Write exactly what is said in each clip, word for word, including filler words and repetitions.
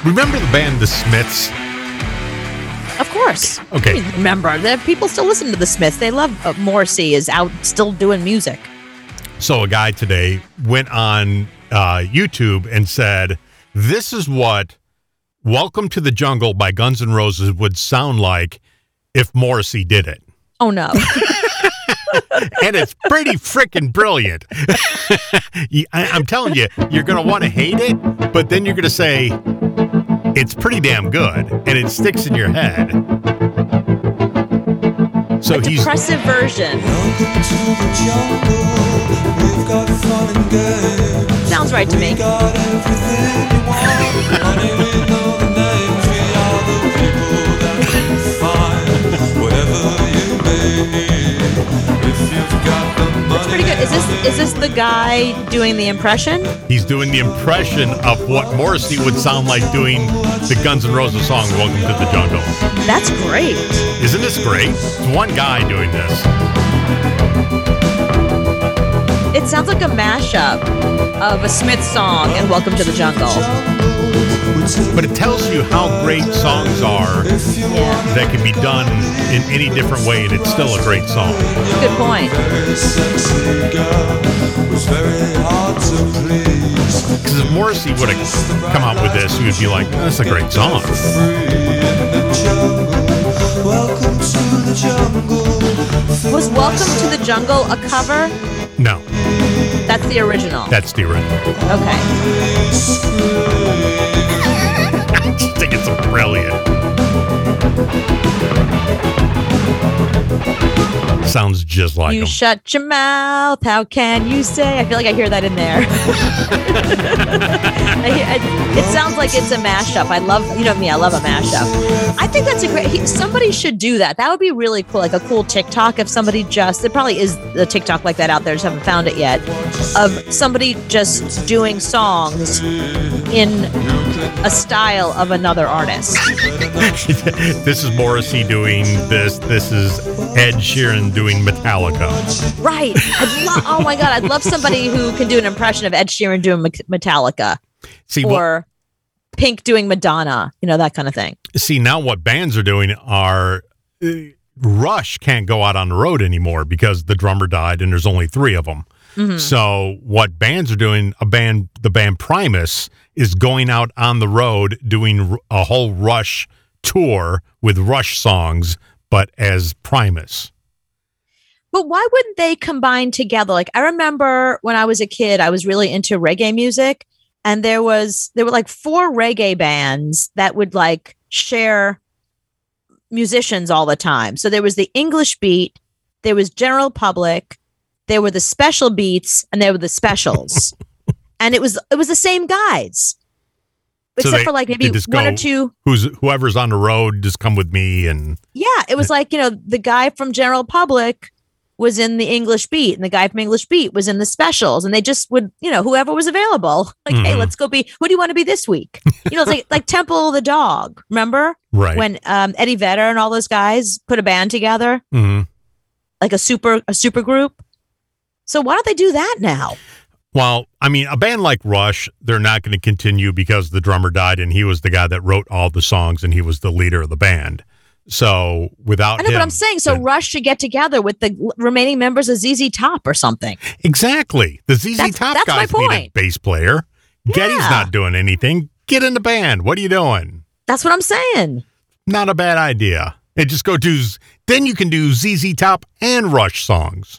Remember the band The Smiths? Of course. Okay. I mean, remember, the people still listen to the Smiths. They love uh, Morrissey is out still doing music. So a guy today went on uh, YouTube and said, this is what Welcome to the Jungle by Guns N' Roses would sound like if Morrissey did it. Oh, no. And it's pretty freaking brilliant. I, I'm telling you, you're going to want to hate it, but then you're going to say, it's pretty damn good, and it sticks in your head. So a he's depressive version. Welcome to the jungle. We've got fun and games. Sounds right to me. We got everything you want. Honey, we know the names. We are the people that you find. Whatever you may need. If you've got the money. That's pretty good. Is this is this the guy doing the impression? he's doing the impression of what Morrissey would sound like doing the Guns N' Roses song, Welcome to the Jungle. That's great. Isn't this great? It's one guy doing this. It sounds like a mashup of a Smith song and Welcome to the Jungle. But it tells you how great songs are Yeah, that can be done in any different way, and it's still a great song. good point. Very sexy girl was very hard to please. Because if Morrissey would have come out with this, you would be like, that's a great song. Free in the jungle. Welcome to the jungle. Was Welcome to the Jungle a cover? No, That's the original. that's the original. Okay. I just think it's brilliant. Sounds just like You him. shut your mouth. How can you say? I feel like I hear that in there. I hear- I- it sounds like it's a mashup. I love, you know me, I love a mashup. I think that's a great, he, somebody should do that. That would be really cool. Like a cool TikTok if somebody just, there probably is a TikTok like that out there. Just haven't found it yet. Of somebody just doing songs in a style of another artist. This is Morrissey doing this. This is Ed Sheeran doing Metallica. Right. I'd lo- oh my God. I'd love somebody who can do an impression of Ed Sheeran doing Me- Metallica. See, Or Pink doing Madonna, you know, that kind of thing. what, see now what bands are doing are uh, Rush can't go out on the road anymore because the drummer died and there's only three of them. Mm-hmm. So what bands are doing, a band, the band Primus is going out on the road doing a whole Rush tour with Rush songs, but as Primus. But why wouldn't they combine together? Like I remember when I was a kid, I was really into reggae music, and there was there were like four reggae bands that would like share musicians all the time. So there was the English Beat, there was General Public, there were the Special Beats, and there were the Specials. And it was it was the same guys. So Except they- for like maybe they just one go- or two. Who's whoever's on the road, just come with me. And Yeah, it was like, you know, the guy from General Public was in the English Beat and the guy from English Beat was in the Specials, and they just would, you know, whoever was available, like, hey, Mhm. let's go be, who do you want to be this week? You know, it's like like Temple of the Dog. Remember right. when um, Eddie Vedder and all those guys put a band together, hmm like a super a super group? So why don't they do that now? Well, I mean, a band like Rush, they're not going to continue because the drummer died and he was the guy that wrote all the songs and he was the leader of the band. So without I know, him, but I'm saying, so then- Rush should get together with the l- remaining members of Z Z Top or something. Exactly. The Z Z That's- Top that's my guys need a point. bass player. Getty's Yeah. not doing anything. Get in the band. What are you doing? That's what I'm saying. Not a bad idea. And just go do, Z- then you can do Z Z Top and Rush songs.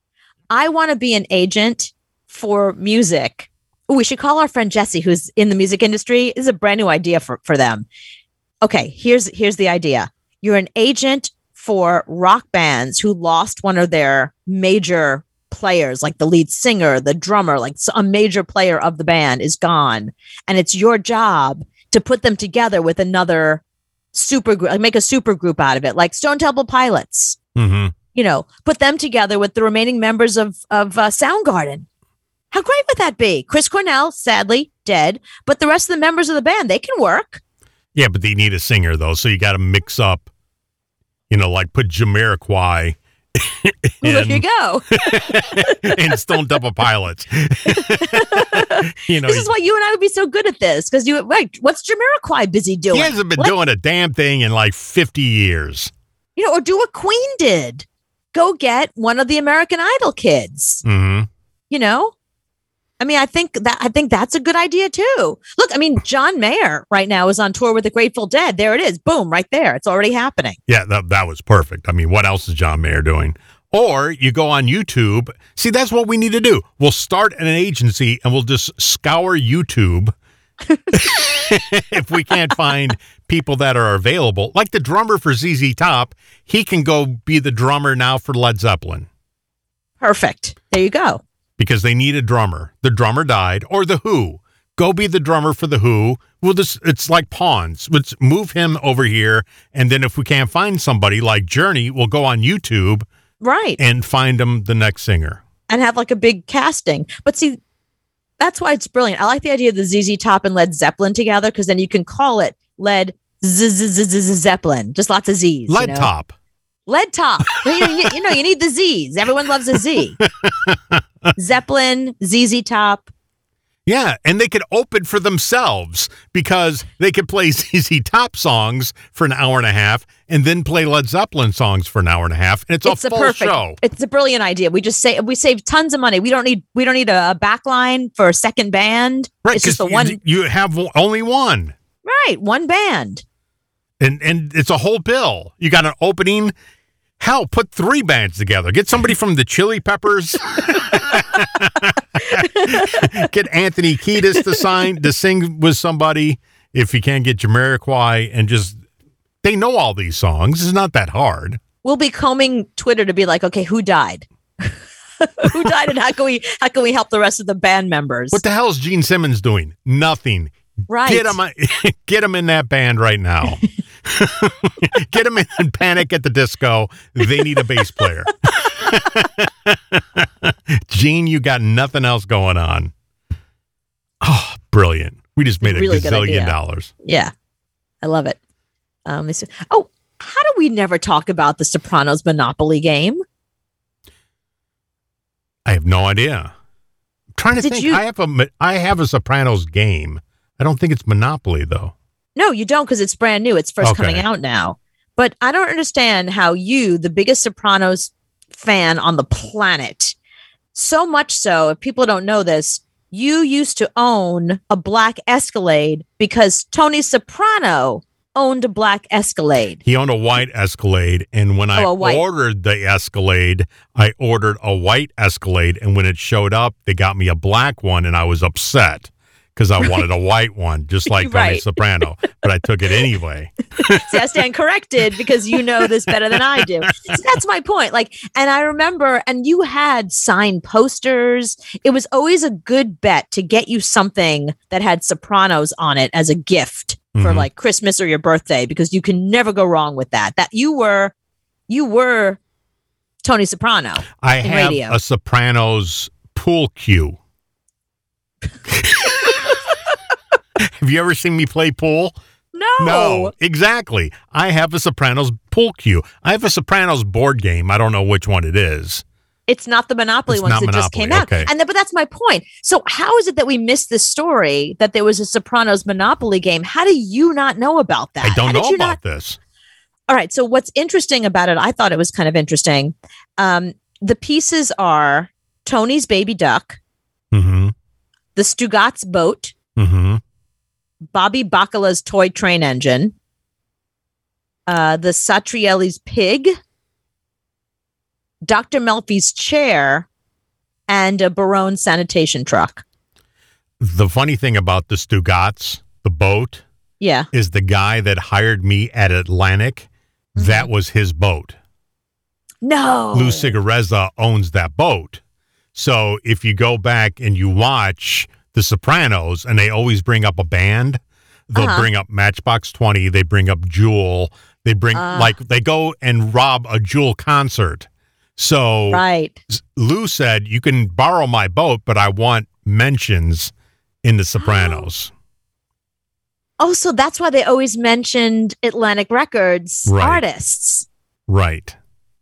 I want to be an agent for music. Ooh, we should call our friend Jesse, who's in the music industry. This is a brand new idea for, for them. Okay, here's here's the idea. You're an agent for rock bands who lost one of their major players, like the lead singer, the drummer, like s- a major player of the band is gone. And it's your job to put them together with another super group, like make a super group out of it, like Stone Temple Pilots. Mm-hmm. You know, put them together with the remaining members of of uh, Soundgarden. How great would that be? Chris Cornell, sadly dead, but the rest of the members of the band, they can work. Yeah, but they need a singer, though. So you got to mix up, you know, like put Jamiroquai Well, there you go. and Stone Temple Pilots. you know, This is why you and I would be so good at this, because you right. What's Jamiroquai busy doing? he hasn't been Let- doing a damn thing in like fifty years. you know, or do what Queen did. Go get one of the American Idol kids. Mm-hmm. You know, I mean, I think that I think that's a good idea too. Look, I mean, John Mayer right now is on tour with the Grateful Dead. There it is. Boom, right there. It's already happening. Yeah, that, that was perfect. I mean, what else is John Mayer doing? Or you go on YouTube. See, that's what we need to do. We'll start an agency and we'll just scour YouTube if we can't find people that are available. Like the drummer for Z Z Top, he can go be the drummer now for Led Zeppelin Perfect. There you go. because they need a drummer. The drummer died. Or The Who. Go be the drummer for The Who. We'll just, it's like pawns. Let's move him over here. And then if we can't find somebody like Journey, we'll go on YouTube Right. and find him the next singer. And have like a big casting. But see, that's why it's brilliant. I like the idea of the Z Z Top and Led Zeppelin together, because then you can call it Led Z- Z- Z- Z- Z- Zeppelin. Just lots of Z's. Lead you know? Top. Lead Top. you, you- you know, you need the Z's. Everyone loves a Z. Zeppelin, Z Z Top. Yeah, and they could open for themselves because they could play Z Z Top songs for an hour and a half and then play Led Zeppelin songs for an hour and a half. And it's, It's a a full perfect. show. It's a brilliant idea. We just say we save tons of money. We don't need we don't need a, a back line for a second band. Right, It's just the because one. you, you have o- only one. Right, one band. And and it's a whole bill. You got an opening. Hell, put three bands together. Get somebody from the Chili Peppers. Get Anthony Kiedis to sign to sing with somebody. If you can't get Jamiroquai, and just they know all these songs. It's not that hard. We'll be combing Twitter to be like, okay, who died? Who died, and how can we how can we help the rest of the band members? What the hell is Gene Simmons doing? Nothing. right. Get him, get him in that band right now. Get him in Panic at the Disco. They need a bass player. Gene, you got nothing else going on. Oh, brilliant. We just made a Really good gazillion idea. dollars. Yeah, I love it. Um, this- oh, how do we never talk about the Sopranos Monopoly game? I have no idea. I'm trying to Did think. you- I have a I have a Sopranos game. I don't think it's Monopoly though. No, you don't, because it's brand new. It's first Okay. coming out now. But I don't understand how you, the biggest Sopranos fan on the planet, so much so, if people don't know this, you used to own a black Escalade because Tony Soprano owned a black Escalade. He owned a white Escalade, and when I Oh, a white. ordered the Escalade, I ordered a white Escalade, and when it showed up, they got me a black one, and I was upset because I wanted a white one, just like Tony Right. Soprano, but I took it anyway. See, I stand corrected because you know this better than I do. So that's my point. Like, and I remember, and you had signed posters. It was always a good bet to get you something that had Sopranos on it as a gift for Mhm. like Christmas or your birthday, because you can never go wrong with that. That you were, you were Tony Soprano. I In have radio. a Sopranos pool cue. Have you ever seen me play pool? No, No, exactly. I have a Sopranos pool cue. I have a Sopranos board game. I don't know which one it is. it's not the Monopoly It's ones not that just Monopoly, came out. okay. And then, but that's my point. So how is it that we missed this story that there was a Sopranos Monopoly game? How do you not know about that? I don't How did know you about not- this. All right. So what's interesting about it, I thought it was kind of interesting. Um, the pieces are Tony's baby duck, Mm-hmm. the Stugatz boat, Mm-hmm. Bobby Bacala's toy train engine, uh, the Satrielli's pig, Doctor Melfi's chair, and a Barone sanitation truck. The funny thing about the Stugatz, the boat, Yeah. is the guy that hired me at Atlantic. Mm-hmm. That was his boat. No. Lou Cigarezza owns that boat. So if you go back and you watch The Sopranos, and they always bring up a band, they'll Uh-huh. bring up Matchbox twenty, they bring up Jewel, they bring, Ah. like, they go and rob a Jewel concert. So Right. Lou said, you can borrow my boat, but I want mentions in The Sopranos. Oh, so that's why they always mentioned Atlantic Records Right. artists. Right.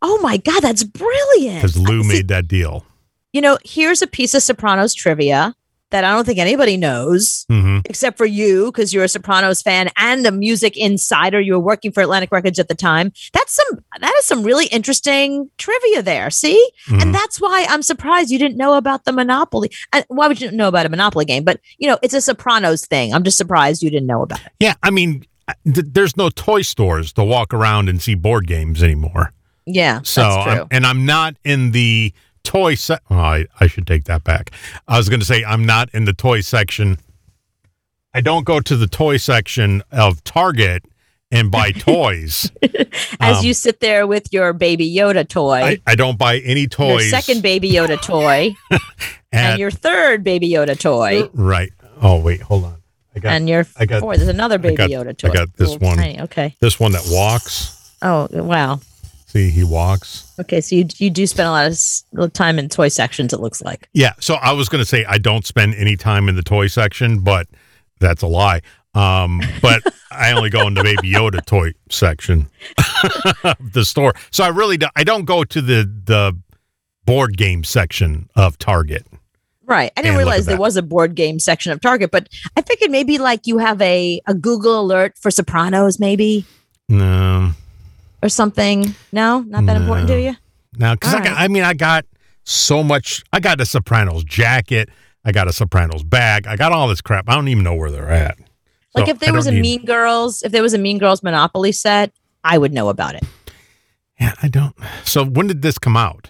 Oh my God, that's brilliant. Because Lou See, made that deal. You know, here's a piece of Sopranos trivia that I don't think anybody knows hmm except for you, because you're a Sopranos fan and a music insider. You were working for Atlantic Records at the time. That's some that is some really interesting trivia there. See? Mhm. And that's why I'm surprised you didn't know about the Monopoly. And why would you know about a Monopoly game? But you know, it's a Sopranos thing. I'm just surprised you didn't know about it. Yeah, I mean, th- there's no toy stores to walk around and see board games anymore. Yeah, So, that's true. I'm, and I'm not in the toy se- oh, I, I should take that back. I was going to say I'm not in the toy section. I don't go to the toy section of Target and buy toys. As um, you sit there with your Baby Yoda toy, I, I don't buy any your toys. second Baby Yoda toy, at- and your third Baby Yoda toy, right. Oh, wait, hold on. I got and your I got- fourth. There's another Baby got- Yoda I toy. got this Little one. tiny- Okay. this one that walks. Oh wow. See, he walks. Okay, so you you do spend a lot of s- time in toy sections. It looks like. Yeah, so I was going to say I don't spend any time in the toy section, but that's a lie. Um, but I only go in the Baby Yoda toy section of the store. So I really do, I don't go to the the board game section of Target. Right. I didn't And look realize at there that. was a board game section of Target, but I figured maybe like you have a, a Google alert for Sopranos, maybe, No, or something. No, not that important to No. you. no, because I All got, right. I mean, I got so much. I got a Sopranos jacket. I got a Sopranos bag. I got all this crap. I don't even know where they're at. Like So if there I was a don't need- Mean Girls, if there was a Mean Girls Monopoly set, I would know about it. Yeah, I don't. So when did this come out?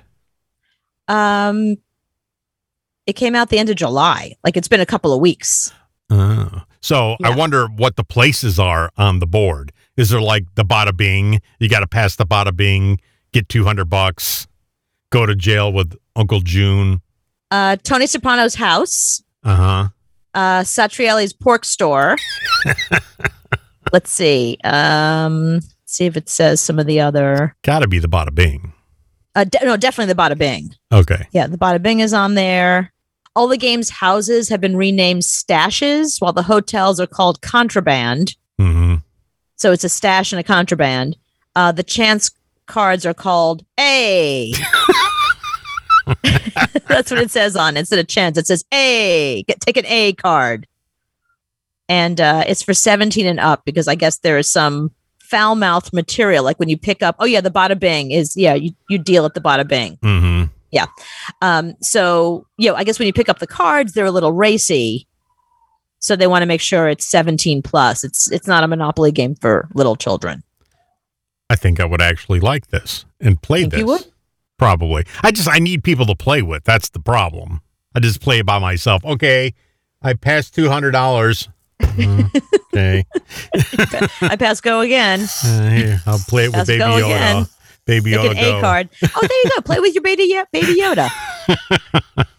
Um, it came out the end of July. Like it's been a couple of weeks. Oh. So I Yeah. wonder what the places are on the board. Is there like the Bada Bing? You got to pass the Bada Bing, get two hundred bucks, go to jail with Uncle June. Uh, Tony Soprano's house, Uh huh. uh, Satriali's pork store. Let's see. Um, see if it says some of the other. Got to be the Bada Bing. Uh, de- no, definitely the Bada Bing. Okay. Yeah, the Bada Bing is on there. All the game's houses have been renamed stashes, while the hotels are called contraband. Mm-hmm. So it's a stash and a contraband. Uh, the chance cards are called A. That's what it says on it. Instead of chance, it says A. Get take an A card. And uh, it's for seventeen and up because I guess there is some foul mouthed material. Like when you pick up, oh yeah, the Bada Bing is, yeah, you, you deal at the Bada Bing. Mm-hmm. Um, so, you know, I guess when you pick up the cards, they're a little racy. So they want to make sure it's seventeen plus. It's it's not a Monopoly game for little children. I think I would actually like this and play Think this. you would? Probably. I just I need people to play with. That's the problem. I just play it by myself. Okay, I passed two hundred dollars. Okay, I pass go again. uh, here I'll play it with Let's Baby go Yoda. again. Baby Take Yoda an A go. card. Oh, there you go. Play with your baby, Yo- baby Yoda.